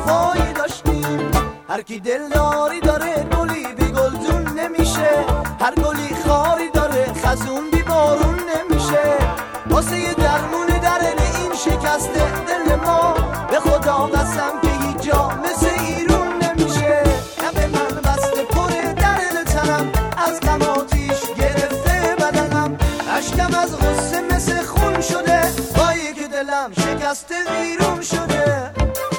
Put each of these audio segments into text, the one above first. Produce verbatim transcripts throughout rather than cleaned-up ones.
صفایی داشتیم. هر کی دلداری داره گلی بی گلدون نمیشه، هر گلی خاری داره خزون بی بارون نمیشه. واسه یه درمون درن این شکسته دل ما، به خدا قسم که هیچ جا مثل ایرون نمیشه. لب من بسته پر درن تنم، از غم آتیش گرفته بدنم، اشکم از غصه مثل خون شده، وای که دلم شکسته ویرون شده.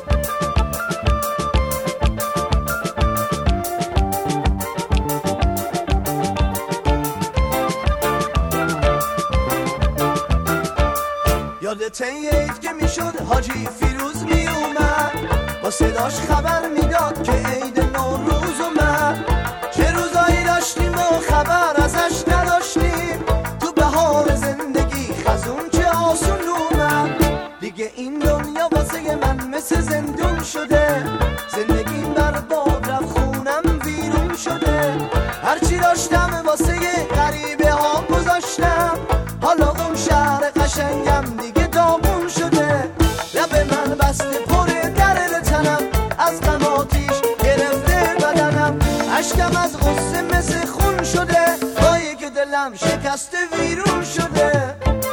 یادت این عید که میشد حاجی فیروز میومد، با صداش خبر میداد که عید نوروز اومد. چه روزایی داشتیم و خبر ازش نداشتیم، تو بهار زندگی خزون چه آسون اومد. دیگه این دنیا واسه من مثل زندون شده، زندگیم برباد رفت خونم ویرون شده. هرچی داشتم واسه غریبه ها گذاشتم، حالا اون شهر قشنگم دیگه داغون شده. لب من بسته پر درد تنم، از غم آتیش گرفته بدنم، اشکم از غصه مثل خون شده، وای که دلم شکسته ویرون شده.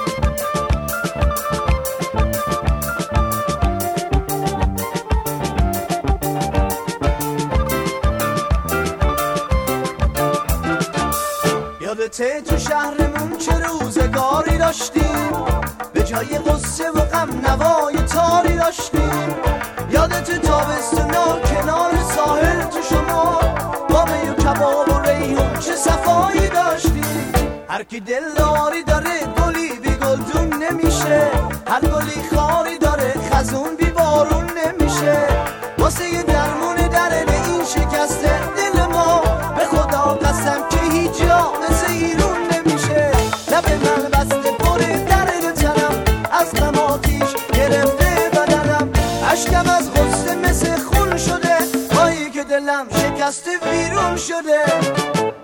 یادته تو شهرمون چه روزگاری داشتیم، به جای قصه و غم نوای تاری داشتیم. یادت تابستونا کنار ساحل تو شما، با می و کباب و ریحون چه صفایی داشتیم. هر کی دلداری داره گلی بی گلدون نمیشه، هر گلی خاری داره خزون بی بارون نمیشه. واسه یه درمون درن این شکسته دل ما، به خدا قسم که هیچ جا مثل ایرون نمیشه. لب من بسته پر درد تنم، از غم آتیش گرفته بدنم، اشکم از غصه مثل خون شده، وای که دلم شکسته ویرون شده.